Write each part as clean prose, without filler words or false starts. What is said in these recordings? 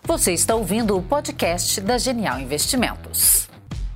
Você está ouvindo o podcast da Genial Investimentos.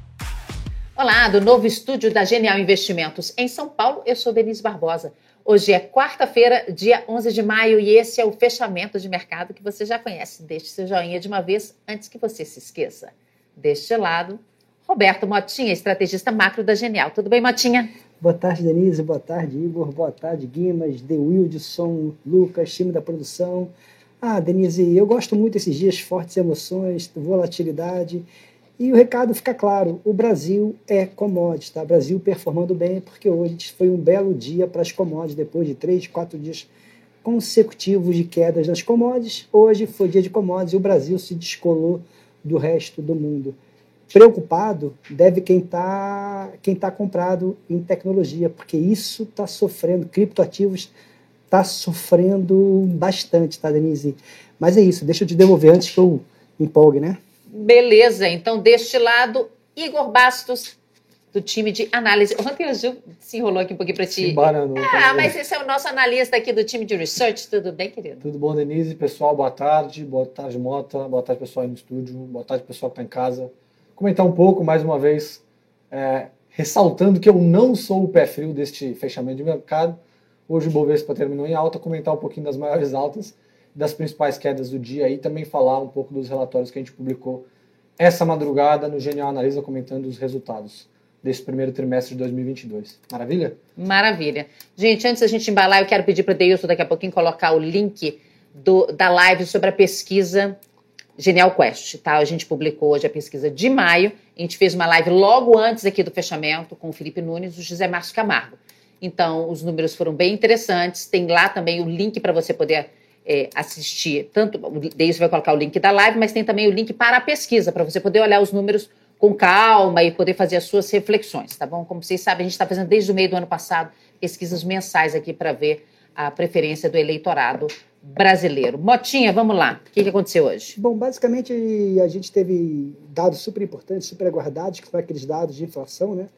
Olá, do novo estúdio da Genial Investimentos em São Paulo, eu sou Denise Barbosa. Hoje é quarta-feira, dia 11 de maio, e esse é o fechamento de mercado que você já conhece. Deixe seu joinha de uma vez antes que você se esqueça. Deste lado, Roberto Motinha, estrategista macro da Genial. Tudo bem, Motinha? Boa tarde, Denise. Boa tarde, Igor. Boa tarde, Guimas, The Wildson, Lucas, time da produção. Denise, eu gosto muito desses dias, fortes emoções, volatilidade. E o recado fica claro, o Brasil é commodity, tá? O Brasil performando bem, porque hoje foi um belo dia para as commodities, depois de 3, 4 dias consecutivos de quedas nas commodities. Hoje foi dia de commodities e o Brasil se descolou do resto do mundo. Preocupado deve quem tá comprado em tecnologia, porque isso está sofrendo, criptoativos está sofrendo bastante, tá, Denise? Mas é isso, deixa eu te devolver antes que eu empolgue, né? Beleza, então deste lado, Igor Bastos, do time de análise. Ontem o Gil se enrolou aqui um pouquinho para ti. Se embaranou. Mas esse é o nosso analista aqui do time de research. Tudo bem, querido? Tudo bom, Denise? Pessoal, boa tarde. Boa tarde, Mota. Boa tarde, pessoal aí no estúdio. Boa tarde, pessoal que está em casa. Comentar um pouco, mais uma vez, ressaltando que eu não sou o pé frio deste fechamento de mercado. Hoje o Bovespa terminou em alta, comentar um pouquinho das maiores altas, das principais quedas do dia e também falar um pouco dos relatórios que a gente publicou essa madrugada no Genial Analisa, comentando os resultados desse primeiro trimestre de 2022. Maravilha? Maravilha. Gente, antes da gente embalar, eu quero pedir para o Deilson daqui a pouquinho colocar o link da live sobre a pesquisa Genial Quest, tá? A gente publicou hoje a pesquisa de maio, a gente fez uma live logo antes aqui do fechamento com o Felipe Nunes e o José Márcio Camargo. Então, os números foram bem interessantes, tem lá também o link para você poder assistir, tanto o Deilson vai colocar o link da live, mas tem também o link para a pesquisa, para você poder olhar os números com calma e poder fazer as suas reflexões, tá bom? Como vocês sabem, a gente está fazendo desde o meio do ano passado pesquisas mensais aqui para ver a preferência do eleitorado brasileiro. Motinha, vamos lá. O que aconteceu hoje? Bom, basicamente a gente teve dados super importantes, super aguardados, que foram aqueles dados de inflação, né?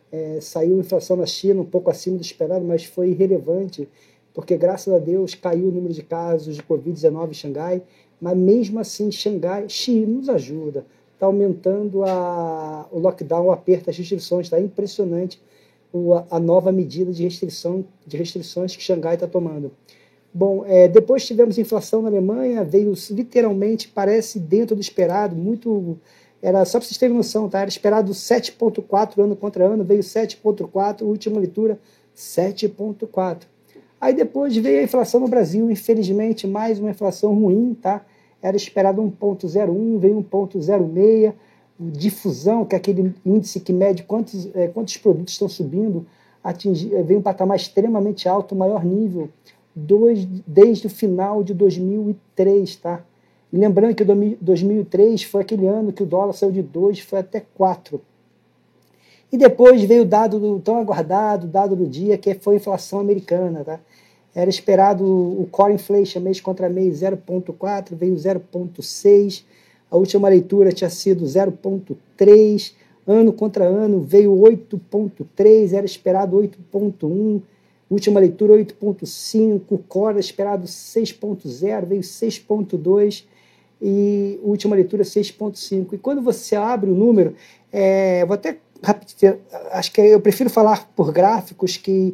Saiu a inflação na China um pouco acima do esperado, mas foi irrelevante, porque graças a Deus caiu o número de casos de Covid-19 em Xangai, mas mesmo assim Xangai, nos ajuda, está aumentando o lockdown, o aperto das restrições, está impressionante a nova medida de restrições que Xangai está tomando. Bom, depois tivemos inflação na Alemanha, veio literalmente, parece dentro do esperado, era só para vocês terem noção, tá? Era esperado 7,4 ano contra ano, veio 7,4, última leitura 7,4. Aí depois veio a inflação no Brasil, infelizmente mais uma inflação ruim, tá? Era esperado 1,01, veio 1,06. Difusão, que é aquele índice que mede quantos produtos estão subindo, veio um patamar extremamente alto, o maior nível desde o final de 2003, tá? E lembrando que 2003 foi aquele ano que o dólar saiu de 2, foi até 4. E depois veio o dado tão aguardado, dado do dia, que foi a inflação americana, tá? Era esperado o core inflation mês contra mês 0,4, veio 0,6. A última leitura tinha sido 0,3. Ano contra ano veio 8,3, era esperado 8,1. Última leitura 8,5. O core era esperado 6,0, veio 6,2. E última leitura 6,5. E quando você abre o número, vou até acho que eu prefiro falar por gráficos que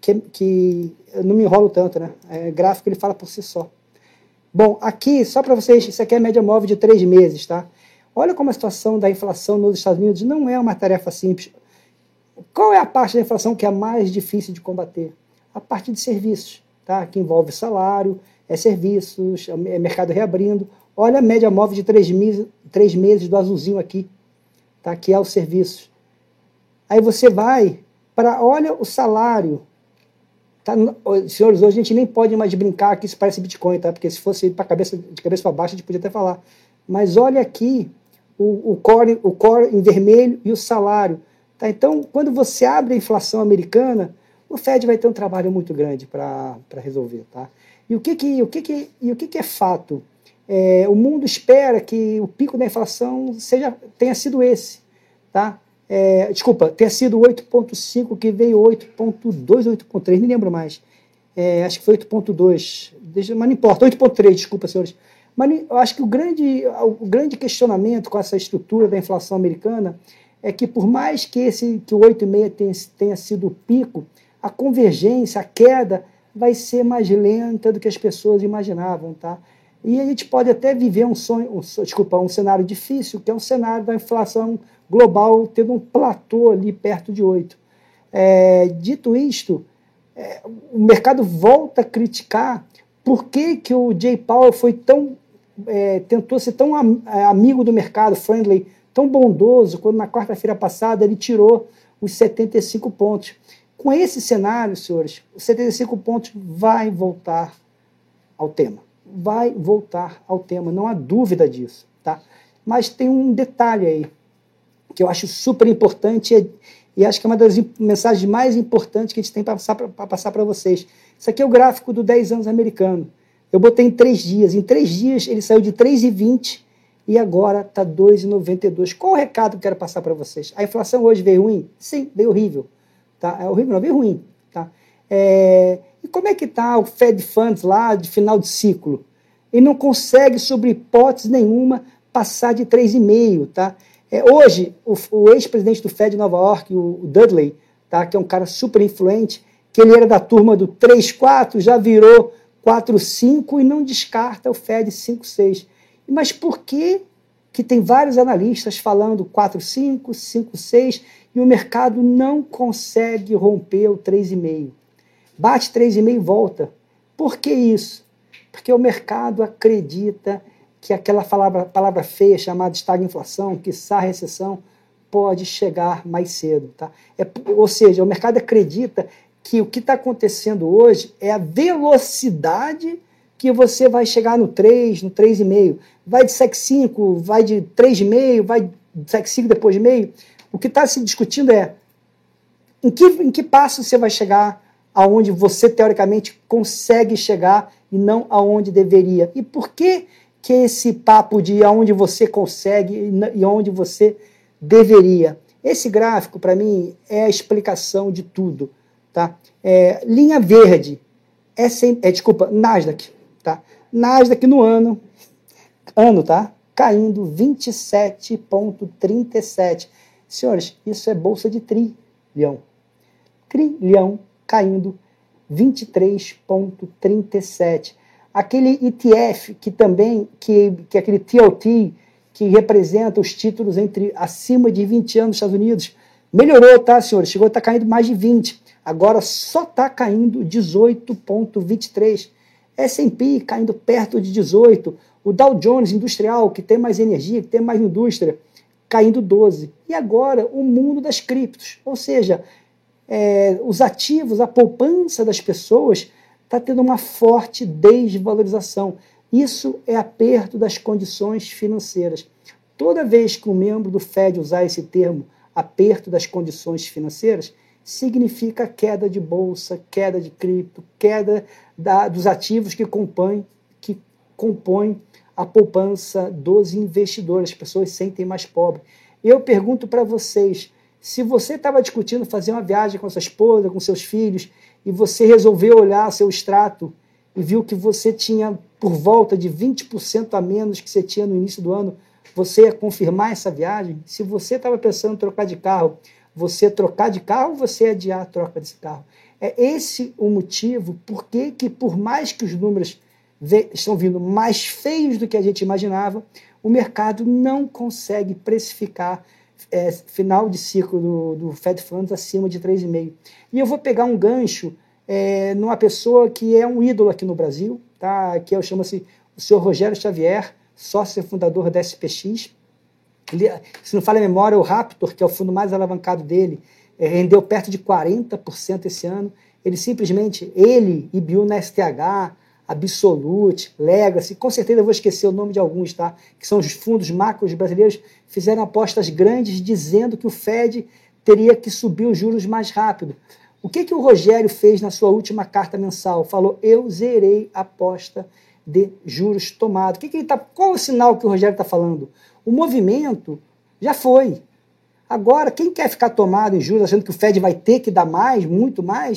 eu não me enrolo tanto, né? Gráfico ele fala por si só. Bom, aqui, só para vocês, isso aqui é a média móvel de 3 meses, tá? Olha como a situação da inflação nos Estados Unidos não é uma tarefa simples. Qual é a parte da inflação que é a mais difícil de combater? A parte de serviços, tá? Que envolve salário, serviços, mercado reabrindo. Olha a média móvel de 3 meses do azulzinho aqui, tá? Que é os serviços. Aí você vai olha o salário. Tá, senhores, hoje a gente nem pode mais brincar que isso parece Bitcoin, tá? Porque se fosse de cabeça para baixo, a gente podia até falar. Mas olha aqui o core em vermelho e o salário. Tá? Então, quando você abre a inflação americana, o Fed vai ter um trabalho muito grande para resolver. Tá? E o que é fato? O mundo espera que o pico da inflação tenha sido esse. Tá? Tenha sido 8,5, que veio 8,2, 8,3, nem lembro mais. Acho que foi 8,2, mas não importa, 8,3, desculpa, senhores. Mas eu acho que o grande questionamento com essa estrutura da inflação americana é que, por mais que o 8,5 tenha sido o pico, a convergência, a queda, vai ser mais lenta do que as pessoas imaginavam, tá? E a gente pode até viver um cenário difícil, que é um cenário da inflação global tendo um platô ali perto de 8. Dito isto, o mercado volta a criticar por que o Jay Powell foi tentou ser tão amigo do mercado, friendly, tão bondoso, quando na quarta-feira passada ele tirou os 75 pontos. Com esse cenário, senhores, os 75 pontos vai voltar ao tema. Vai voltar ao tema, não há dúvida disso, tá? Mas tem um detalhe aí, que eu acho super importante e acho que é uma das mensagens mais importantes que a gente tem para passar para vocês. Isso aqui é o gráfico do 10 anos americano. Eu botei em 3 dias. Em 3 dias ele saiu de 3,20 e agora está 2,92. Qual o recado que eu quero passar para vocês? A inflação hoje veio ruim? Sim, veio horrível. Tá? É horrível, não, veio ruim. Tá? E como é que está o Fed Funds lá de final de ciclo? Ele não consegue, sobre hipótese nenhuma, passar de 3,5. Tá? Hoje, o ex-presidente do Fed de Nova York, o Dudley, tá? Que é um cara super influente, que ele era da turma do 3,4, já virou 4,5 e não descarta o Fed 5,6. Mas por que tem vários analistas falando 4,5, 5,6 e o mercado não consegue romper o 3,5? Bate 3,5 e volta. Por que isso? Porque o mercado acredita que aquela palavra feia chamada estagflação, quiçá recessão, pode chegar mais cedo. Tá? Ou seja, o mercado acredita que o que está acontecendo hoje é a velocidade que você vai chegar no 3, no 3,5. Vai de SEC 5, vai de 3,5, vai de SEC 5 depois de meio. O que está se discutindo é em que passo você vai chegar aonde você, teoricamente, consegue chegar e não aonde deveria. E por que esse papo de aonde você consegue e aonde você deveria? Esse gráfico, para mim, é a explicação de tudo. Tá? Linha verde, Nasdaq. Tá? Nasdaq no ano, tá? Caindo 27,37. Senhores, isso é bolsa de trilhão. Trilhão caindo 23,37. Aquele ETF que é aquele TLT, que representa os títulos acima de 20 anos nos Estados Unidos, melhorou, tá, senhores? Chegou a estar caindo mais de 20. Agora só está caindo 18,23. S&P caindo perto de 18. O Dow Jones Industrial, que tem mais energia, que tem mais indústria, caindo 12. E agora o mundo das criptos. Ou seja, os ativos, a poupança das pessoas está tendo uma forte desvalorização. Isso é aperto das condições financeiras. Toda vez que um membro do Fed usar esse termo, aperto das condições financeiras, significa queda de bolsa, queda de cripto, queda dos ativos que compõem a poupança dos investidores. As pessoas se sentem mais pobres. Eu pergunto para vocês, se você estava discutindo fazer uma viagem com sua esposa, com seus filhos, e você resolveu olhar seu extrato e viu que você tinha por volta de 20% a menos que você tinha no início do ano, você ia confirmar essa viagem? Se você estava pensando em trocar de carro, você trocar de carro ou você adiar a troca desse carro? É esse o motivo por que por mais que os números estão vindo mais feios do que a gente imaginava, o mercado não consegue precificar final de ciclo do Fed Funds acima de 3,5. E eu vou pegar um gancho numa pessoa que é um ídolo aqui no Brasil, tá? Que chama-se o senhor Rogério Xavier, sócio fundador da SPX. Ele, se não falha a memória, o Raptor, que é o fundo mais alavancado dele, rendeu perto de 40% esse ano. Ele, IBU na STH, Absolute, Legacy, com certeza eu vou esquecer o nome de alguns, tá? Que são os fundos macros brasileiros, fizeram apostas grandes dizendo que o Fed teria que subir os juros mais rápido. O que o Rogério fez na sua última carta mensal? Falou, eu zerei a aposta de juros tomado. Qual é o sinal que o Rogério está falando? O movimento já foi. Agora, quem quer ficar tomado em juros, achando que o Fed vai ter que dar mais, muito mais,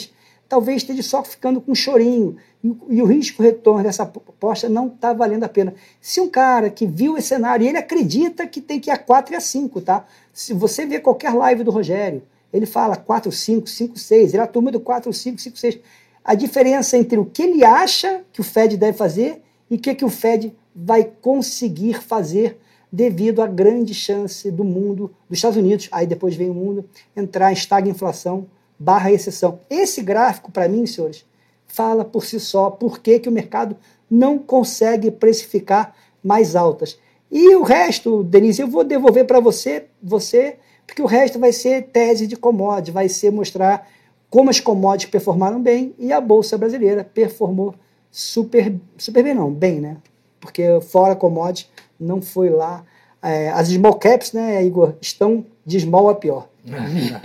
talvez esteja só ficando com um chorinho. E o risco-retorno dessa aposta não está valendo a pena. Se um cara que viu esse cenário, ele acredita que tem que ir a 4 e a 5, tá? Se você vê qualquer live do Rogério, ele fala 4, 5, 5, 6, ele é a turma do 4, 5, 5, 6. A diferença entre o que ele acha que o Fed deve fazer e o que o Fed vai conseguir fazer devido à grande chance do mundo, dos Estados Unidos, aí depois vem o mundo, entrar em estagflação / recessão. Esse gráfico, para mim, senhores, fala por si só por que o mercado não consegue precificar mais altas. E o resto, Denise, eu vou devolver para você, porque o resto vai ser tese de commodities, vai ser mostrar como as commodities performaram bem e a Bolsa Brasileira performou super bem, não, bem, né? Porque fora commodities não foi lá. As small caps, né, Igor, estão de small a pior. Não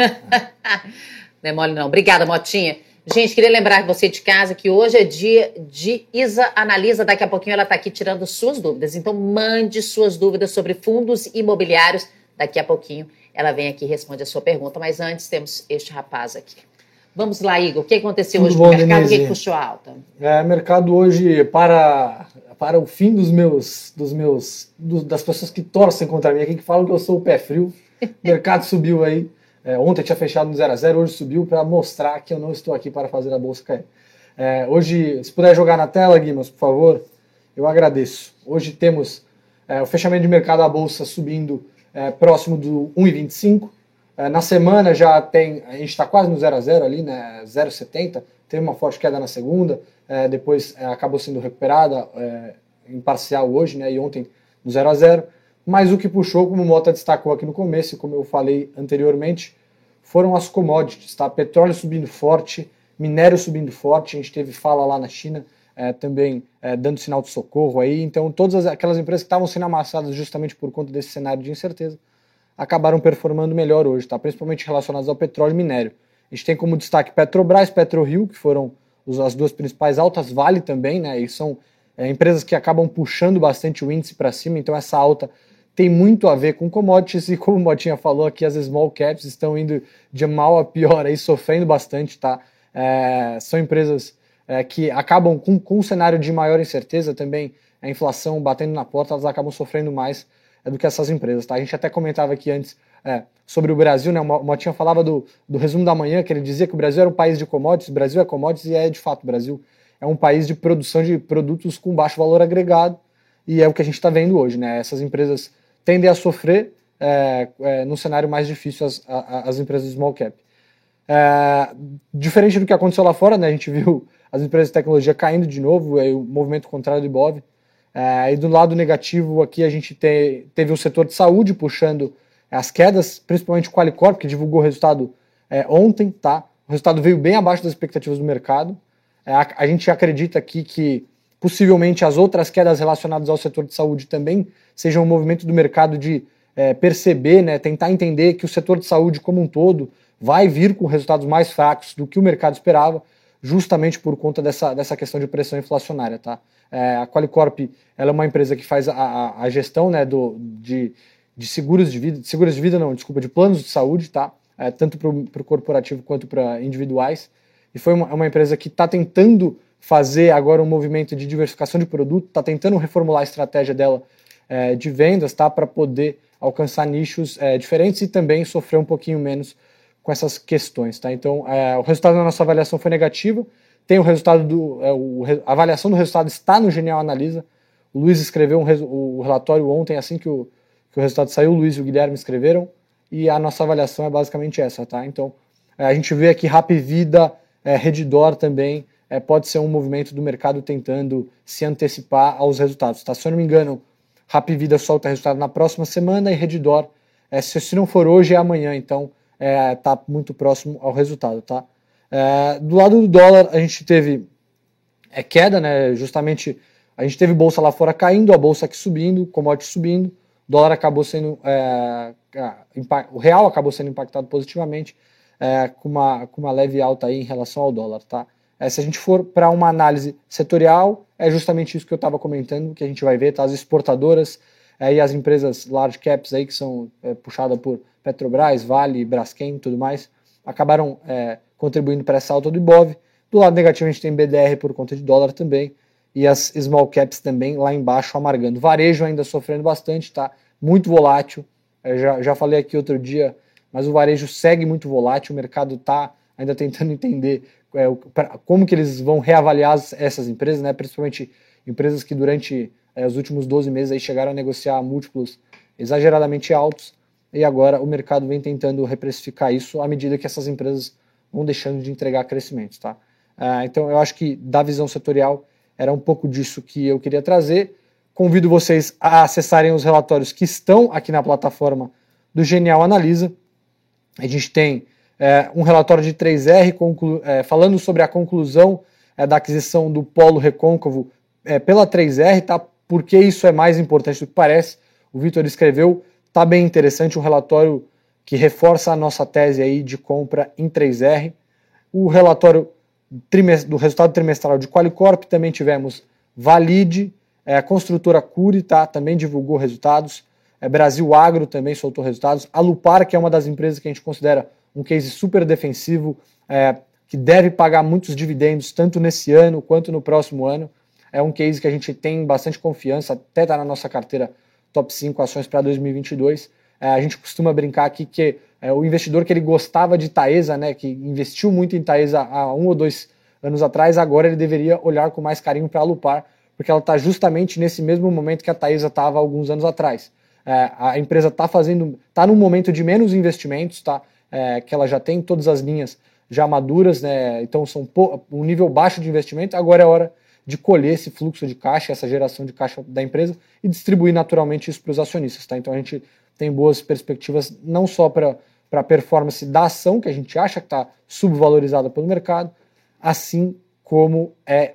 é mole não. Obrigada, Motinha. Gente, queria lembrar você de casa que hoje é dia de Isa Analisa. Daqui a pouquinho ela está aqui tirando suas dúvidas. Então, mande suas dúvidas sobre fundos imobiliários. Daqui a pouquinho ela vem aqui e responde a sua pergunta. Mas antes temos este rapaz aqui. Vamos lá, Igor. O que aconteceu hoje no mercado? O que puxou a alta? Mercado hoje, para o fim das pessoas que torcem contra mim aqui, que falam que eu sou o pé frio, o mercado subiu aí. Ontem tinha fechado no 0-0, hoje subiu para mostrar que eu não estou aqui para fazer a bolsa cair. Hoje, se puder jogar na tela, Guimas, por favor, eu agradeço. Hoje temos o fechamento de mercado da bolsa subindo próximo do 1,25. Na semana a gente está quase no 0-0 ali, né, 0,70, teve uma forte queda na segunda, depois acabou sendo recuperada em parcial hoje, né, e ontem no 0-0. Mas o que puxou, como o Mota destacou aqui no começo, e como eu falei anteriormente, foram as commodities, tá? Petróleo subindo forte, minério subindo forte, a gente teve fala lá na China, também dando sinal de socorro aí. Então todas aquelas empresas que estavam sendo amassadas justamente por conta desse cenário de incerteza, acabaram performando melhor hoje, tá? Principalmente relacionadas ao petróleo e minério. A gente tem como destaque Petrobras, PetroRio, que foram as duas principais altas, Vale também, né? E são empresas que acabam puxando bastante o índice para cima, então essa alta tem muito a ver com commodities e, como o Motinha falou aqui, as small caps estão indo de mal a pior aí, sofrendo bastante, tá? São empresas que acabam com um cenário de maior incerteza também, a inflação batendo na porta, elas acabam sofrendo mais do que essas empresas, tá? A gente até comentava aqui antes sobre o Brasil, né? O Motinha falava do resumo da manhã, que ele dizia que o Brasil era um país de commodities, o Brasil é commodities e de fato, o Brasil é um país de produção de produtos com baixo valor agregado e é o que a gente está vendo hoje, né? Essas empresas tendem a sofrer num cenário mais difícil as empresas de small cap. Diferente do que aconteceu lá fora, né? A gente viu as empresas de tecnologia caindo de novo, o movimento contrário do Ibov. E do lado negativo aqui a gente teve o setor de saúde puxando as quedas, principalmente o Qualicorp, que divulgou o resultado ontem, tá? O resultado veio bem abaixo das expectativas do mercado. A gente acredita aqui que possivelmente as outras quedas relacionadas ao setor de saúde também sejam um movimento do mercado de perceber, né, tentar entender que o setor de saúde como um todo vai vir com resultados mais fracos do que o mercado esperava, justamente por conta dessa questão de pressão inflacionária, tá? A Qualicorp, ela é uma empresa que faz a gestão, né, de seguros de vida, de planos de saúde, tá? Tanto para o corporativo quanto para individuais. E foi uma empresa que está tentando fazer agora um movimento de diversificação de produto, está tentando reformular a estratégia dela de vendas, tá? Para poder alcançar nichos diferentes e também sofrer um pouquinho menos com essas questões, tá? Então, o resultado da nossa avaliação foi negativo. Tem o resultado a avaliação do resultado está no Genial Analisa. O Luiz escreveu o relatório ontem, assim que o resultado saiu, o Luiz e o Guilherme escreveram, e a nossa avaliação é basicamente essa, tá? Então, a gente vê aqui Hapvida, Redditor também, pode ser um movimento do mercado tentando se antecipar aos resultados, tá? Se eu não me engano, Hapvida solta resultado na próxima semana e Redditor, se não for hoje, é amanhã, então tá muito próximo ao resultado, tá? Do lado do dólar, a gente teve queda, né? Justamente, a gente teve bolsa lá fora caindo, a bolsa aqui subindo, commodity subindo, o dólar acabou sendo, o real acabou sendo impactado positivamente, com uma leve alta aí em relação ao dólar, tá? Se a gente for para uma análise setorial, é justamente isso que eu estava comentando, que a gente vai ver, tá? As exportadoras e as empresas large caps aí, que são puxadas por Petrobras, Vale, Braskem e tudo mais, acabaram contribuindo para essa alta do Ibov, Do lado negativo a gente tem BDR por conta de dólar também, e as small caps também lá embaixo amargando. Varejo ainda sofrendo bastante, tá? Muito volátil. Eu já falei aqui outro dia, mas o varejo segue muito volátil, o mercado está ainda tentando entender como que eles vão reavaliar essas empresas, né? Principalmente empresas que durante os últimos 12 meses aí chegaram a negociar múltiplos exageradamente altos, e agora o mercado vem tentando reprecificar isso à medida que essas empresas vão deixando de entregar crescimentos, tá? Então eu acho que da visão setorial era um pouco disso que eu queria trazer. Convido vocês a acessarem os relatórios que estão aqui na plataforma do Genial Analisa. A gente tem um relatório de 3R falando sobre a conclusão da aquisição do Polo Recôncavo pela 3R, tá? Porque isso é mais importante do que parece. O Vitor escreveu, tá bem interessante, um relatório que reforça a nossa tese aí de compra em 3R. O relatório do resultado trimestral de Qualicorp também tivemos Valide, a construtora Cury, tá? Também divulgou resultados. Brasil Agro também soltou resultados. A Lupar, que é uma das empresas que a gente considera um case super defensivo, que deve pagar muitos dividendos, tanto nesse ano quanto no próximo ano. É um case que a gente tem bastante confiança, até está na nossa carteira top 5 ações para 2022. A gente costuma brincar aqui que o investidor que ele gostava de Taesa, né, que investiu muito em Taesa há 1 ou 2 anos atrás, agora ele deveria olhar com mais carinho para a Lupar, porque ela está justamente nesse mesmo momento que a Taesa estava há alguns anos atrás. A empresa está num momento de menos investimentos, tá? Que ela já tem todas as linhas já maduras, né? Então são um nível baixo de investimento, agora é hora de colher esse fluxo de caixa, essa geração de caixa da empresa e distribuir naturalmente isso para os acionistas, tá? Então a gente tem boas perspectivas não só para a performance da ação, que a gente acha que está subvalorizada pelo mercado, assim como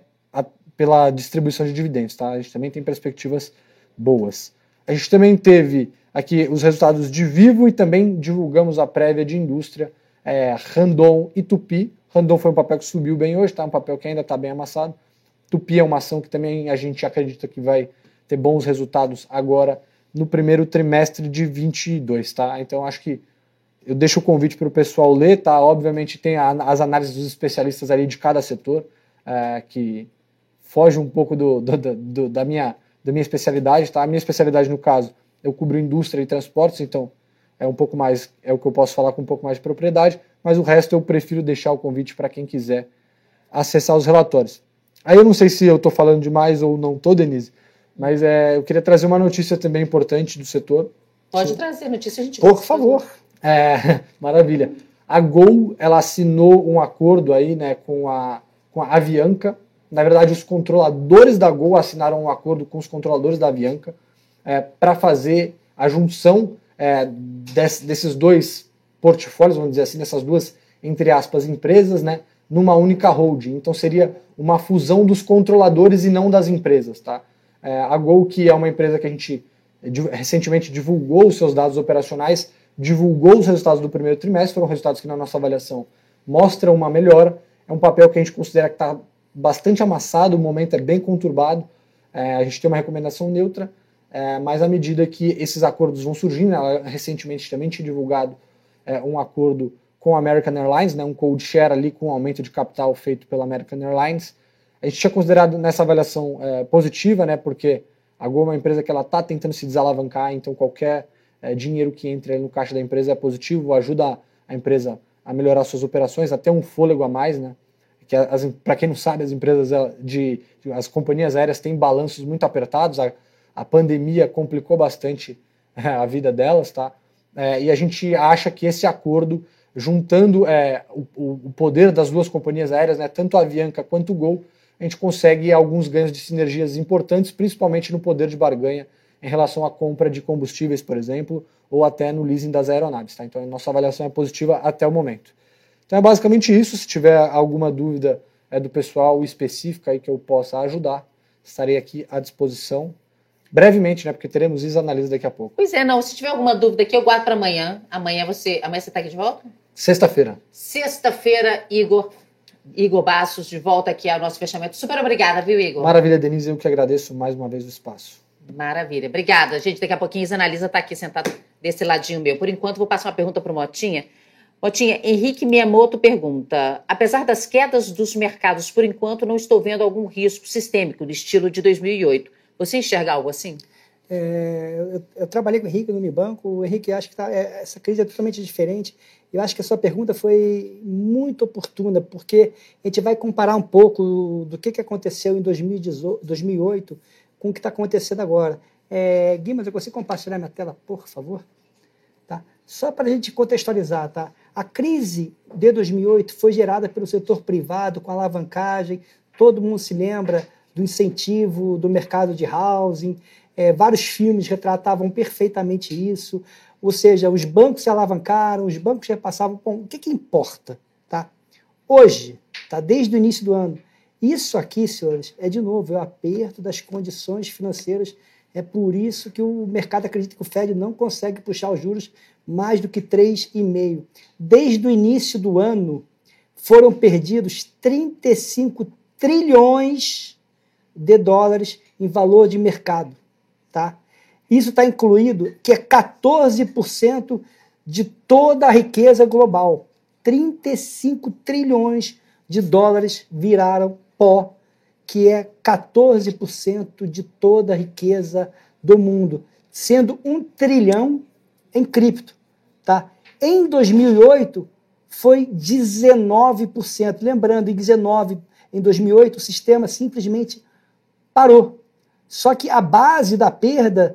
pela distribuição de dividendos, tá? A gente também tem perspectivas boas. A gente também teve aqui os resultados de Vivo e também divulgamos a prévia de indústria, Randon e Tupi. Randon foi um papel que subiu bem hoje, tá? Um papel que ainda está bem amassado. Tupi é uma ação que também a gente acredita que vai ter bons resultados agora no primeiro trimestre de 2022, tá? Então acho que eu deixo o convite para o pessoal ler, tá? Obviamente tem as análises dos especialistas ali de cada setor, que foge um pouco da minha especialidade, tá? A minha especialidade, no caso, eu cubro indústria e transportes, então é um pouco mais, é o que eu posso falar com um pouco mais de propriedade, mas o resto eu prefiro deixar o convite para quem quiser acessar os relatórios. Aí eu não sei se eu estou falando demais ou não estou, Denise, mas eu queria trazer uma notícia também importante do setor. Pode trazer notícia, a gente Por favor. Maravilha. A Gol, ela assinou um acordo aí, né, com a Avianca. Na verdade, os controladores da Gol assinaram um acordo com os controladores da Avianca para fazer a junção desses dois portfólios, vamos dizer assim, dessas duas, entre aspas, empresas, né, numa única holding. Então seria uma fusão dos controladores e não das empresas, tá? A Gol, que é uma empresa que a gente recentemente divulgou os seus dados operacionais, divulgou os resultados do primeiro trimestre, foram resultados que na nossa avaliação mostram uma melhora. É um papel que a gente considera que está bastante amassado, o momento é bem conturbado, a gente tem uma recomendação neutra, mas à medida que esses acordos vão surgindo, ela recentemente também tinha divulgado um acordo com a American Airlines, né, um code share ali com aumento de capital feito pela American Airlines. A gente tinha considerado nessa avaliação positiva, né, porque a Gol é uma empresa que ela está tentando se desalavancar, então qualquer dinheiro que entre no caixa da empresa é positivo, ajuda a empresa a melhorar suas operações, até um fôlego a mais, né? Que para quem não sabe, as empresas as companhias aéreas têm balanços muito apertados, a pandemia complicou bastante a vida delas, tá? E a gente acha que esse acordo, juntando o poder das duas companhias aéreas, né, tanto a Avianca quanto o Gol, a gente consegue alguns ganhos de sinergias importantes, principalmente no poder de barganha em relação à compra de combustíveis, por exemplo, ou até no leasing das aeronaves, tá? Então a nossa avaliação é positiva até o momento. Então é basicamente isso. Se tiver alguma dúvida do pessoal específica aí que eu possa ajudar, estarei aqui à disposição. Brevemente, né? Porque teremos Isa Analisa daqui a pouco. Pois é, não. Se tiver alguma dúvida aqui, eu guardo para amanhã. Amanhã você está aqui de volta? Sexta-feira. Sexta-feira, Igor Bastos, de volta aqui ao nosso fechamento. Super obrigada, viu, Igor? Maravilha, Denise. Eu que agradeço mais uma vez o espaço. Maravilha. Obrigada, gente. Daqui a pouquinho Isa Analisa está aqui sentado desse ladinho meu. Por enquanto, vou passar uma pergunta para o Motinha. Motinha, Henrique Miyamoto pergunta, apesar das quedas dos mercados, por enquanto não estou vendo algum risco sistêmico do estilo de 2008. Você enxerga algo assim? Eu trabalhei com o Henrique no Unibanco. O Henrique acha que essa crise é totalmente diferente. Eu acho que a sua pergunta foi muito oportuna, porque a gente vai comparar um pouco do que aconteceu em 2008 com o que está acontecendo agora. Guimas, eu consigo compartilhar minha tela, por favor? Tá? Só para a gente contextualizar, tá? A crise de 2008 foi gerada pelo setor privado, com alavancagem. Todo mundo se lembra do incentivo do mercado de housing. Vários filmes retratavam perfeitamente isso. Ou seja, os bancos se alavancaram, os bancos repassavam. Bom, o que importa? Tá? Hoje, tá? Desde o início do ano, isso aqui, senhores, de novo, é o aperto das condições financeiras. É por isso que o mercado acredita que o Fed não consegue puxar os juros mais do que 3,5%. Desde o início do ano, foram perdidos 35 trilhões de dólares em valor de mercado. Tá? Isso está incluído, que é 14% de toda a riqueza global. 35 trilhões de dólares viraram pó, que é 14% de toda a riqueza do mundo, sendo 1 trilhão em cripto. Tá? Em 2008, foi 19%. Lembrando, em 2008, o sistema simplesmente parou. Só que a base da perda,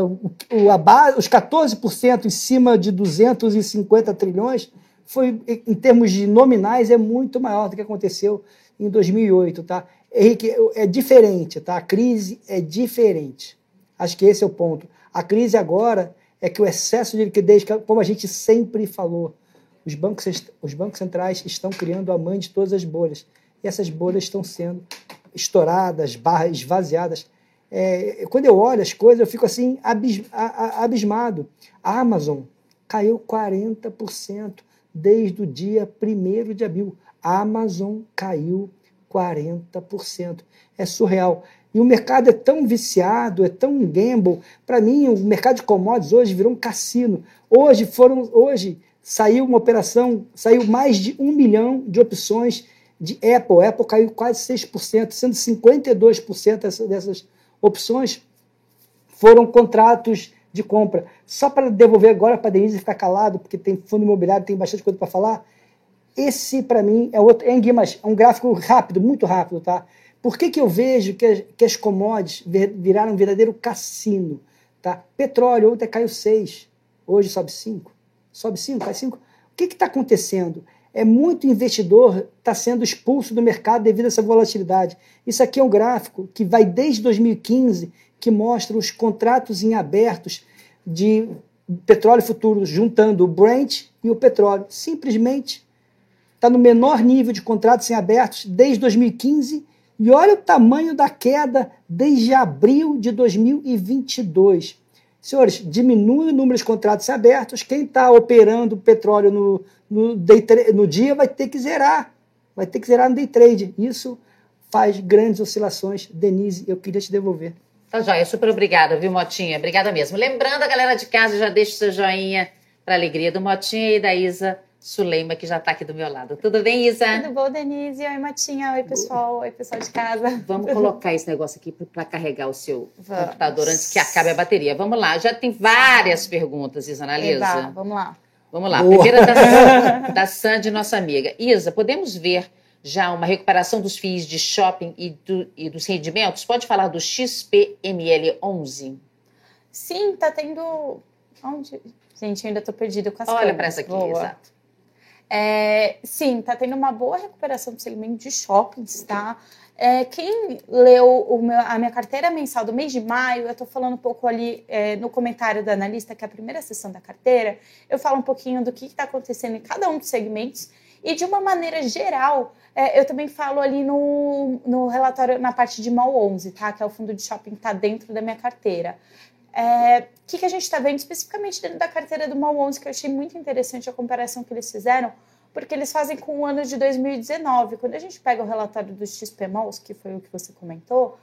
os 14% em cima de 250 trilhões, em termos de nominais, é muito maior do que aconteceu em 2008. Tá? Henrique, é diferente, tá? A crise é diferente. Acho que esse é o ponto. A crise agora é que o excesso de liquidez, como a gente sempre falou, os bancos centrais estão criando a mãe de todas as bolhas. E essas bolhas estão sendo estouradas, esvaziadas. Quando eu olho as coisas, eu fico assim abismado. A Amazon caiu 40% desde o dia 1º de abril. A Amazon caiu 40%. É surreal. E o mercado é tão viciado, é tão gamble. Para mim, o mercado de commodities hoje virou um cassino. Hoje saiu uma operação, saiu mais de 1 milhão de opções de Apple. A Apple caiu quase 6%, sendo 52% dessas opções foram contratos de compra. Só para devolver agora para a Denise ficar calado, porque tem fundo imobiliário, tem bastante coisa para falar. Esse, para mim, é um gráfico rápido, muito rápido. Tá? Por que eu vejo que as commodities viraram um verdadeiro cassino? Tá? Petróleo, ontem caiu 6%, hoje sobe 5%. Sobe 5%, cai 5%. O que está acontecendo? Muito investidor está sendo expulso do mercado devido a essa volatilidade. Isso aqui é um gráfico que vai desde 2015, que mostra os contratos em abertos de petróleo futuro, juntando o Brent e o petróleo. Simplesmente está no menor nível de contratos em abertos desde 2015 e olha o tamanho da queda desde abril de 2022. Senhores, diminui o número de contratos abertos, quem está operando petróleo no dia vai ter que zerar no day trade. Isso faz grandes oscilações. Denise, eu queria te devolver. Tá joia, super obrigada, viu, Motinha? Obrigada mesmo. Lembrando, a galera de casa, já deixa o seu joinha para a alegria do Motinha e da Isa Suleima, que já está aqui do meu lado. Tudo bem, Isa? Tudo bom, Denise? Oi, Motinha. Oi, pessoal. Oi, pessoal de casa. Vamos colocar esse negócio aqui para carregar o seu computador antes que acabe a bateria. Vamos lá. Já tem várias perguntas, Isa Analisa. Vamos lá. Vamos lá. Primeira da Sandy, nossa amiga. Isa, podemos ver já uma recuperação dos FIIs de shopping e dos rendimentos? Pode falar do XPML11? Sim, tá tendo... Onde? Gente, eu ainda tô perdida com as Olha para essa aqui, exato. Sim, tá tendo uma boa recuperação do segmento de shoppings, tá? Quem leu a minha carteira mensal do mês de maio, eu tô falando um pouco ali no comentário da analista, que é a primeira sessão da carteira, eu falo um pouquinho do que está acontecendo em cada um dos segmentos e de uma maneira geral, eu também falo ali no relatório, na parte de MOL 11, tá? Que é o fundo de shopping que tá dentro da minha carteira. O que a gente está vendo especificamente dentro da carteira do MOL 11, que eu achei muito interessante a comparação que eles fizeram, porque eles fazem com o ano de 2019. Quando a gente pega o relatório dos XPMOLs, que foi o que você comentou,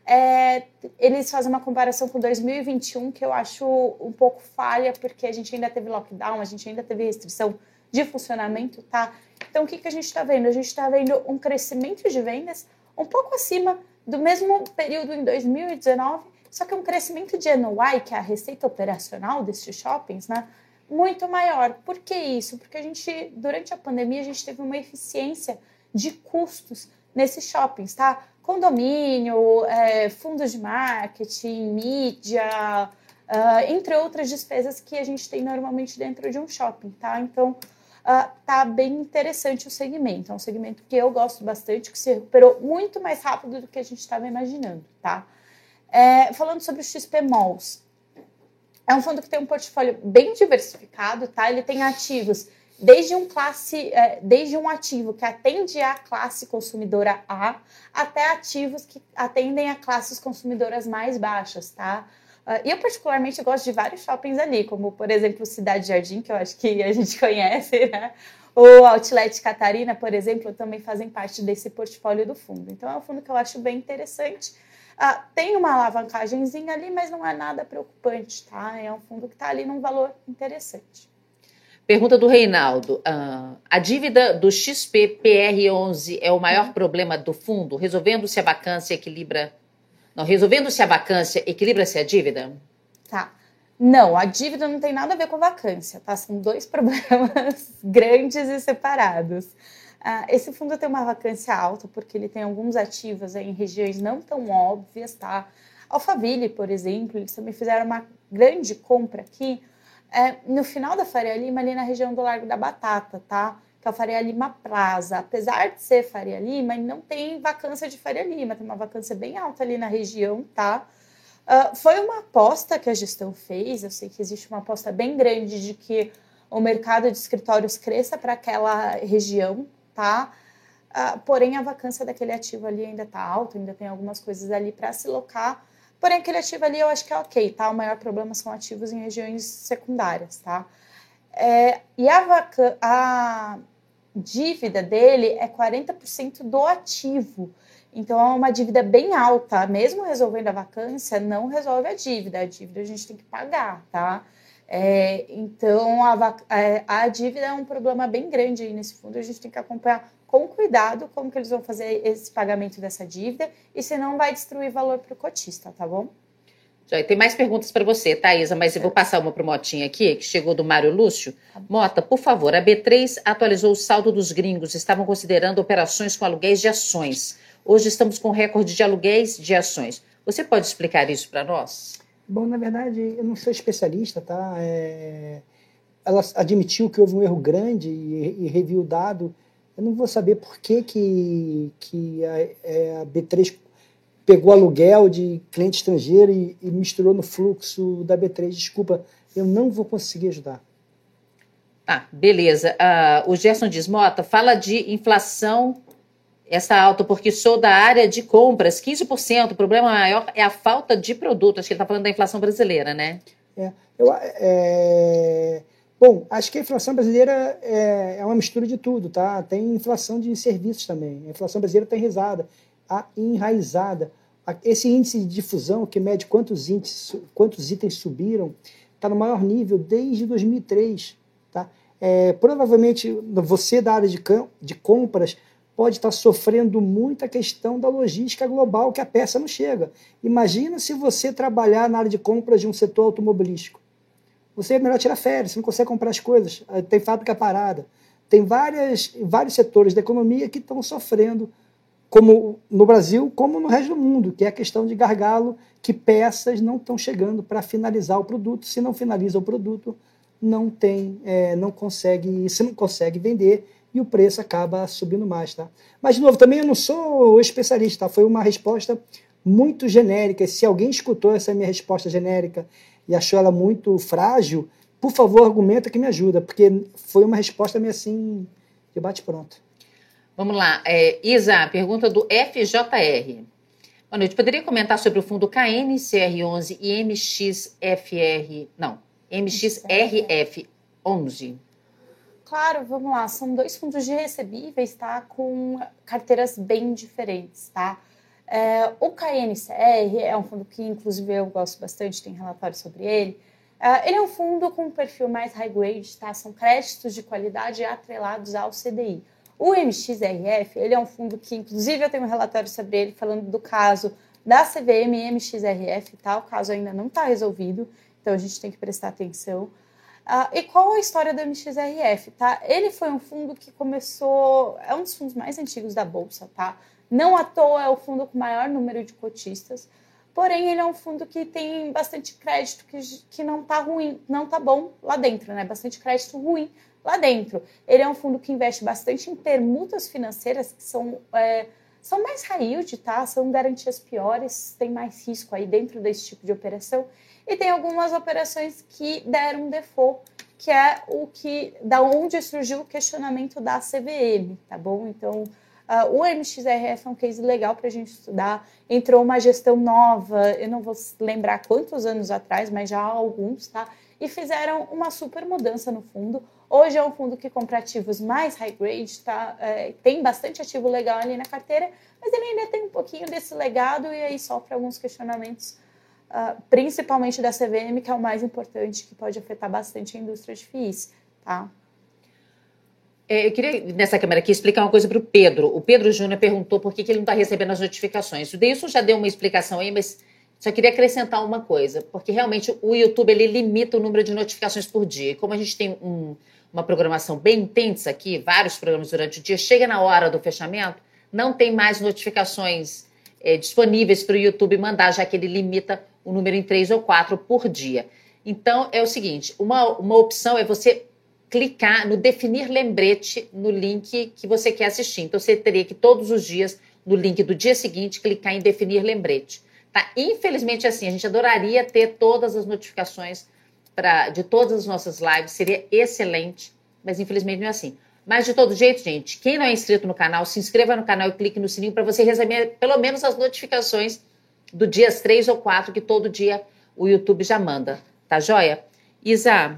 eles fazem uma comparação com 2021, que eu acho um pouco falha, porque a gente ainda teve lockdown, a gente ainda teve restrição de funcionamento, tá? Então, o que a gente está vendo? A gente está vendo um crescimento de vendas um pouco acima do mesmo período em 2019, só que um crescimento de NOI, que é a receita operacional desses shoppings, né, muito maior. Por que isso? Porque durante a pandemia, a gente teve uma eficiência de custos nesses shoppings, tá? Condomínio, fundos de marketing, mídia, entre outras despesas que a gente tem normalmente dentro de um shopping, tá? Então, tá bem interessante o segmento. É um segmento que eu gosto bastante, que se recuperou muito mais rápido do que a gente estava imaginando, tá? Falando sobre o XP Malls, é um fundo que tem um portfólio bem diversificado, tá? Ele tem ativos desde um ativo que atende à classe consumidora A até ativos que atendem a classes consumidoras mais baixas, tá? E eu particularmente gosto de vários shoppings ali, como, por exemplo, Cidade Jardim, que eu acho que a gente conhece, né? O Outlet Catarina, por exemplo, também fazem parte desse portfólio do fundo. Então, é um fundo que eu acho bem interessante. Tem uma alavancagemzinha ali, mas não é nada preocupante, tá? É um fundo que está ali num valor interessante. Pergunta do Reinaldo. A dívida do XP-PR11 é o maior problema do fundo? Resolvendo-se a vacância, equilibra-se a dívida? Tá. Não, a dívida não tem nada a ver com a vacância, tá? São dois problemas grandes e separados. Esse fundo tem uma vacância alta porque ele tem alguns ativos em regiões não tão óbvias, tá? Alphaville, por exemplo, eles também fizeram uma grande compra aqui no final da Faria Lima, ali na região do Largo da Batata, tá? Que é o Faria Lima Plaza. Apesar de ser Faria Lima, ele não tem vacância de Faria Lima, tem uma vacância bem alta ali na região, tá? Foi uma aposta que a gestão fez, eu sei que existe uma aposta bem grande de que o mercado de escritórios cresça para aquela região, tá? Porém, a vacância daquele ativo ali ainda está alta, ainda tem algumas coisas ali para se locar. Porém, aquele ativo ali eu acho que é ok, tá? O maior problema são ativos em regiões secundárias, tá? E a dívida dele é 40% do ativo. Então, é uma dívida bem alta. Mesmo resolvendo a vacância, não resolve a dívida. A dívida a gente tem que pagar, tá? Então, a dívida é um problema bem grande aí nesse fundo. A gente tem que acompanhar com cuidado como que eles vão fazer esse pagamento dessa dívida e se não vai destruir valor para o cotista, tá bom? Já tem mais perguntas para você, Thaisa, mas eu vou passar uma para o Motinha aqui, que chegou do Mário Lúcio. Mota, por favor, a B3 atualizou o saldo dos gringos, estavam considerando operações com aluguéis de ações. Hoje estamos com recorde de aluguéis de ações. Você pode explicar isso para nós? Bom, na verdade, eu não sou especialista, tá? Ela admitiu que houve um erro grande e reviu o dado. Eu não vou saber por que a B3 pegou aluguel de cliente estrangeiro e misturou no fluxo da B3. Desculpa, eu não vou conseguir ajudar. Tá, beleza. O Gerson diz, Mota, fala de inflação, essa alta, porque sou da área de compras, 15%. O problema maior é a falta de produto. Acho que ele está falando da inflação brasileira, né? Bom, acho que a inflação brasileira é uma mistura de tudo, tá? Tem inflação de serviços também. A inflação brasileira está enraizada. Esse índice de difusão, que mede quantos itens subiram, está no maior nível desde 2003. Tá? Provavelmente, você da área de compras pode estar sofrendo muito a questão da logística global, que a peça não chega. Imagina se você trabalhar na área de compras de um setor automobilístico. Você é melhor tirar férias, você não consegue comprar as coisas, tem fábrica parada. Tem vários setores da economia que estão sofrendo, como no Brasil, como no resto do mundo, que é a questão de gargalo, que peças não estão chegando para finalizar o produto. Se não finaliza o produto, você não consegue vender e o preço acaba subindo mais. Tá? Mas, de novo, também eu não sou especialista, tá? Foi uma resposta muito genérica. Se alguém escutou essa minha resposta genérica e achou ela muito frágil, por favor, argumenta que me ajuda, porque foi uma resposta meio assim, de bate-pronto. Vamos lá. Isa, pergunta do FJR. Boa noite. Poderia comentar sobre o fundo KNCR11 e MXRF11? Claro, vamos lá. São dois fundos de recebíveis, tá? Com carteiras bem diferentes, tá? O KNCR é um fundo que, inclusive, eu gosto bastante, tem relatório sobre ele. Ele é um fundo com um perfil mais high grade, tá? São créditos de qualidade atrelados ao CDI. O MXRF, ele é um fundo que, inclusive, eu tenho um relatório sobre ele falando do caso da CVM e MXRF, tá? O caso ainda não está resolvido, então a gente tem que prestar atenção. E qual a história do MXRF, tá? Ele foi um fundo que começou... É um dos fundos mais antigos da Bolsa, tá? Não à toa é o fundo com maior número de cotistas, porém ele é um fundo que tem bastante crédito que não tá ruim, não tá bom lá dentro, né? Bastante crédito ruim lá dentro. Ele é um fundo que investe bastante em permutas financeiras que são mais high yield, tá? São garantias piores, tem mais risco aí dentro desse tipo de operação. E tem algumas operações que deram default, que é da onde surgiu o questionamento da CVM, tá bom? Então, o MXRF é um case legal para a gente estudar. Entrou uma gestão nova, eu não vou lembrar quantos anos atrás, mas já há alguns, tá? E fizeram uma super mudança no fundo. Hoje é um fundo que compra ativos mais high grade, tá? Tem bastante ativo legal ali na carteira, mas ele ainda tem um pouquinho desse legado e aí sofre alguns questionamentos, principalmente da CVM, que é o mais importante, que pode afetar bastante a indústria de FIIs, tá? Eu queria, nessa câmera aqui, explicar uma coisa para o Pedro. O Pedro Júnior perguntou por que ele não está recebendo as notificações. O Deilson já deu uma explicação aí, mas só queria acrescentar uma coisa, porque realmente o YouTube ele limita o número de notificações por dia. E como a gente tem uma programação bem intensa aqui, vários programas durante o dia, chega na hora do fechamento, não tem mais notificações disponíveis para o YouTube mandar, já que ele limita o número em 3 ou 4 por dia. Então, é o seguinte, uma opção é você clicar no definir lembrete no link que você quer assistir. Então, você teria que todos os dias, no link do dia seguinte, clicar em definir lembrete. Tá? Infelizmente, assim, a gente adoraria ter todas as notificações de todas as nossas lives, seria excelente, mas infelizmente não é assim. Mas, de todo jeito, gente, quem não é inscrito no canal, se inscreva no canal e clique no sininho para você receber pelo menos as notificações do dias 3 ou 4, que todo dia o YouTube já manda. Tá joia? Isa,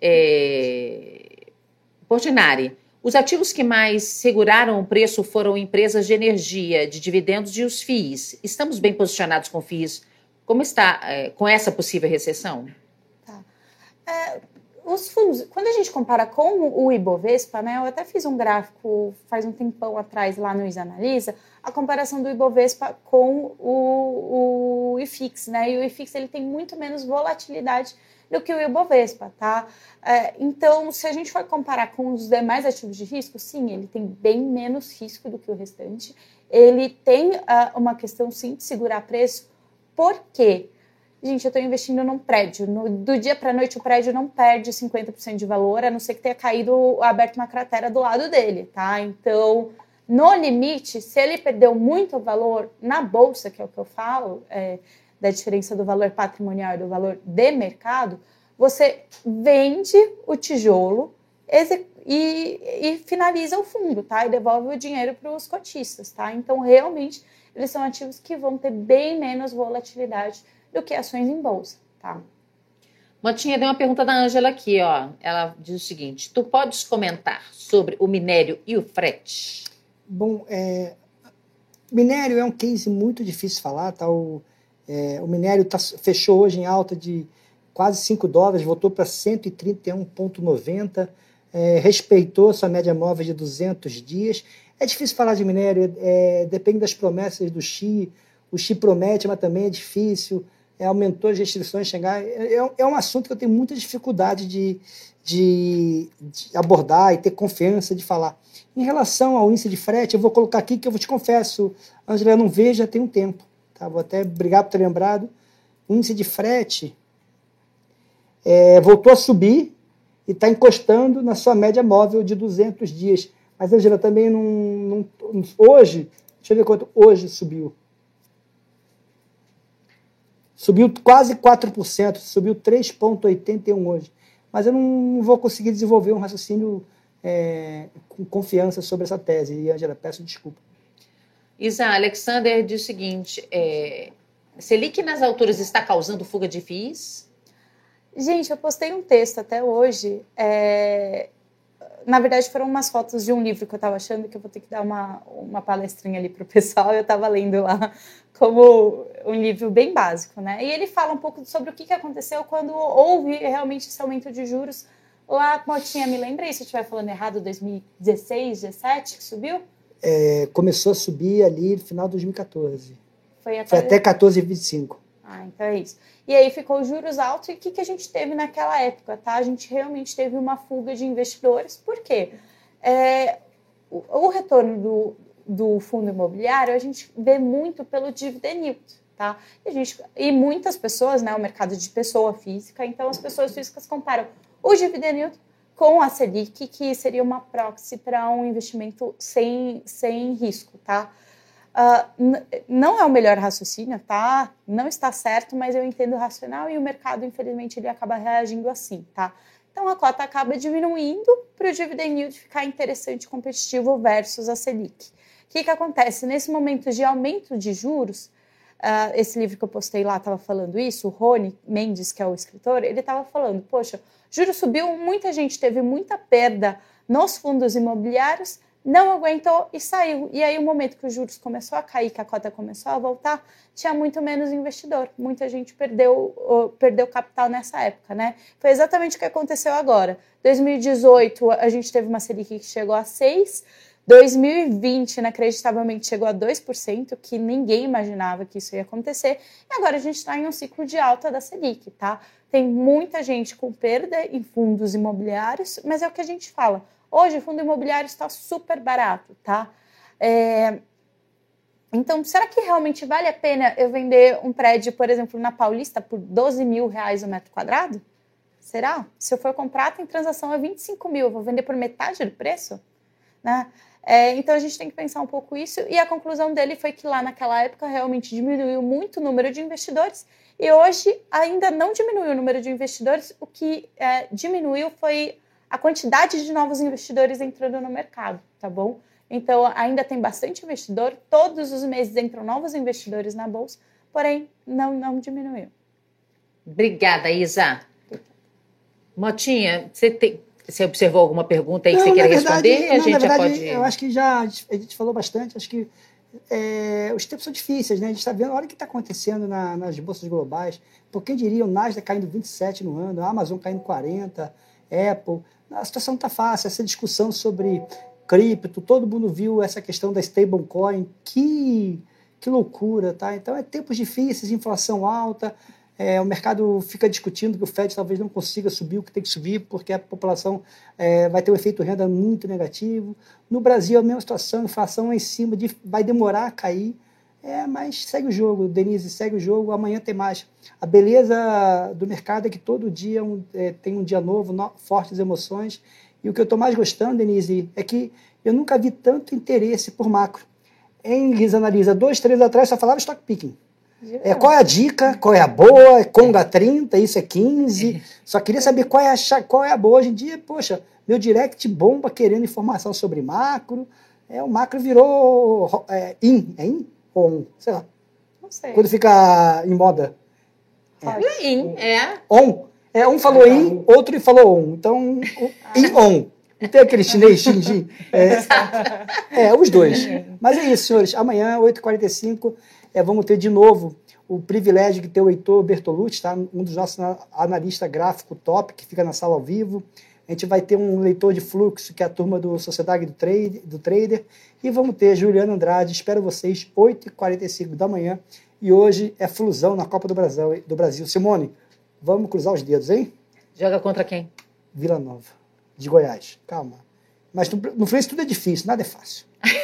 Portinari, os ativos que mais seguraram o preço foram empresas de energia, de dividendos e os FIIs. Estamos bem posicionados com FIIs. Como está com essa possível recessão? Tá. Os fundos, quando a gente compara com o Ibovespa, né, eu até fiz um gráfico faz um tempão atrás lá no Isanalisa, a comparação do Ibovespa com o IFIX, né? E o IFIX ele tem muito menos volatilidade do que o Ibovespa, tá? Então, se a gente for comparar com os demais ativos de risco, sim, ele tem bem menos risco do que o restante. Ele tem uma questão, sim, de segurar preço. Por quê? Gente, eu estou investindo num prédio. Do dia para a noite, o prédio não perde 50% de valor, a não ser que tenha aberto uma cratera do lado dele, tá? Então, no limite, se ele perdeu muito valor na bolsa, que é o que eu falo, da diferença do valor patrimonial e do valor de mercado, você vende o tijolo e finaliza o fundo, tá? E devolve o dinheiro para os cotistas, tá? Então, realmente, eles são ativos que vão ter bem menos volatilidade do que ações em bolsa, tá? Motinha, deu uma pergunta da Ângela aqui, ó. Ela diz o seguinte: tu podes comentar sobre o minério e o frete? Bom, minério é um case muito difícil de falar, tá? O minério fechou hoje em alta de quase $5, voltou para 131,90, respeitou sua média móvel de 200 dias. É difícil falar de minério, depende das promessas do Xi. O Xi promete, mas também é difícil. Aumentou as restrições, chegar. É um assunto que eu tenho muita dificuldade de abordar e ter confiança de falar. Em relação ao índice de frete, eu vou colocar aqui que eu te confesso, Angela, eu não vejo já tem um tempo. Tá? Vou até obrigado por ter lembrado. O índice de frete voltou a subir e está encostando na sua média móvel de 200 dias. Mas, Angela, também não hoje, deixa eu ver quanto hoje subiu. Subiu quase 4%, subiu 3,81% hoje. Mas eu não vou conseguir desenvolver um raciocínio com confiança sobre essa tese. E, Angela, peço desculpa. Isa, Alexander diz o seguinte: Selic nas alturas está causando fuga de FIIs? Gente, eu postei um texto até hoje na verdade, foram umas fotos de um livro que eu estava achando que eu vou ter que dar uma palestrinha ali para o pessoal. Eu estava lendo lá como um livro bem básico, né? E ele fala um pouco sobre o que aconteceu quando houve realmente esse aumento de juros lá, Motinha, me lembra aí se eu estiver falando errado, 2016, 2017 que subiu? Começou a subir ali no final de 2014. Foi até 14,25. Ah, então é isso. E aí ficou os juros altos. E o que a gente teve naquela época, tá? A gente realmente teve uma fuga de investidores. Por quê? O retorno do fundo imobiliário, a gente vê muito pelo dividend yield, tá? E muitas pessoas, né, o mercado de pessoa física, então as pessoas físicas comparam o dividend yield com a Selic, que seria uma proxy para um investimento sem risco, tá? Não é o melhor raciocínio, tá? Não está certo, mas eu entendo o racional e o mercado, infelizmente, ele acaba reagindo assim, tá? Então, a cota acaba diminuindo para o dividend yield ficar interessante e competitivo versus a Selic. O que acontece? Nesse momento de aumento de juros, esse livro que eu postei lá estava falando isso, o Rony Mendes, que é o escritor, ele estava falando, poxa, juros subiu, muita gente teve muita perda nos fundos imobiliários, não aguentou e saiu. E aí, o momento que os juros começou a cair, que a cota começou a voltar, tinha muito menos investidor. Muita gente perdeu capital nessa época, né? Foi exatamente o que aconteceu agora. 2018, a gente teve uma Selic que chegou a 6%. 2020, inacreditavelmente, chegou a 2%, que ninguém imaginava que isso ia acontecer. E agora a gente está em um ciclo de alta da Selic, tá? Tem muita gente com perda em fundos imobiliários, mas é o que a gente fala. Hoje, o fundo imobiliário está super barato, tá? Então, será que realmente vale a pena eu vender um prédio, por exemplo, na Paulista, por R$12 mil o metro quadrado? Será? Se eu for comprar, tem transação a 25 mil, eu vou vender por metade do preço? Né? Então, a gente tem que pensar um pouco isso. E a conclusão dele foi que lá naquela época realmente diminuiu muito o número de investidores e hoje ainda não diminuiu o número de investidores. O que diminuiu foi a quantidade de novos investidores entrando no mercado, tá bom? Então, ainda tem bastante investidor, todos os meses entram novos investidores na Bolsa, porém, não diminuiu. Obrigada, Isa. Motinha, você observou alguma pergunta aí que você queira responder? Na verdade, eu acho que a gente falou bastante, acho que os tempos são difíceis, né? A gente está vendo, olha o que está acontecendo nas bolsas globais. Por quem diria, o Nasdaq caindo 27 no ano, a Amazon caindo 40, Apple. A situação não está fácil, essa discussão sobre cripto, todo mundo viu essa questão da stablecoin, que loucura, tá? Então, tempos difíceis, inflação alta, o mercado fica discutindo que o Fed talvez não consiga subir o que tem que subir, porque a população vai ter um efeito renda muito negativo. No Brasil, a mesma situação, inflação em cima, vai demorar a cair, mas segue o jogo, Denise, segue o jogo, amanhã tem mais. A beleza do mercado é que todo dia tem um dia novo, fortes emoções, e o que eu estou mais gostando, Denise, é que eu nunca vi tanto interesse por macro. Em Lisa Analisa, 2, 3 atrás, só falava stock picking. Qual é a dica, qual é a boa, Conga 30, isso é 15, só queria saber qual é a boa. Hoje em dia, poxa, meu direct bomba querendo informação sobre macro, o macro virou in ou on, sei lá. Não sei. Quando fica em moda. In, On. Um falou in, outro falou on. Então, in on. Não tem aquele chinês, xinji? Os dois. Mas é isso, senhores. Amanhã, 8h45, vamos ter de novo o privilégio de ter o Heitor Bertolucci, tá? Um dos nossos analistas gráfico top, que fica na sala ao vivo. A gente vai ter um leitor de fluxo, que é a turma do Sociedade do Trader. E vamos ter Juliano Andrade. Espero vocês, 8h45 da manhã. E hoje é Flusão na Copa do Brasil. Simone, vamos cruzar os dedos, hein? Joga contra quem? Vila Nova, de Goiás. Calma. Mas no Fluminense tudo é difícil, nada é fácil.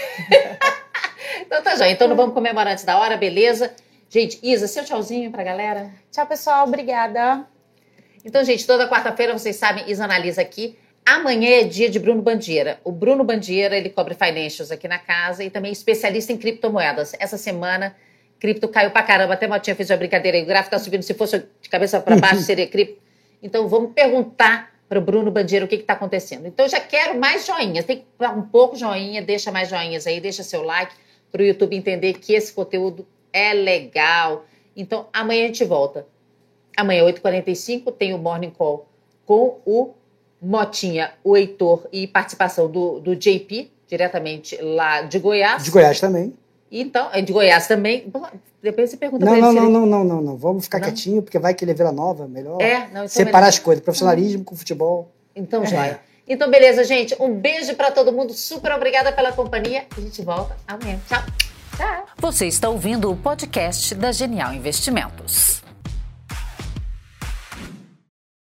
Então tá, já. Então não vamos comemorar antes da hora, beleza? Gente, Isa, seu tchauzinho pra galera. Tchau, pessoal. Obrigada. Então, gente, toda quarta-feira, vocês sabem, Isa Analisa aqui. Amanhã é dia de Bruno Bandeira. O Bruno Bandeira, ele cobre financials aqui na casa e também especialista em criptomoedas. Essa semana, cripto caiu pra caramba. Até a Motinha fez uma brincadeira aí. O gráfico tá subindo. Se fosse de cabeça para baixo, seria cripto. Então, vamos perguntar para o Bruno Bandeira o que está acontecendo. Então, eu já quero mais joinhas. Tem que dar um pouco joinha, deixa mais joinhas aí, deixa seu like para o YouTube entender que esse conteúdo é legal. Então, amanhã a gente volta. Amanhã, 8h45, tem o Morning Call com o Motinha, o Heitor e participação do JP, diretamente lá de Goiás. De Goiás também. Então, é de Goiás também. Bom, depois você pergunta Não, pra ele. não. Vamos ficar quietinho, porque vai que ele é Vila Nova, melhor. Então separar melhor. as coisas, profissionalismo com futebol. Então, joia. Então, beleza, gente. Um beijo pra todo mundo. Super obrigada pela companhia. A gente volta amanhã. Tchau. Você está ouvindo o podcast da Genial Investimentos.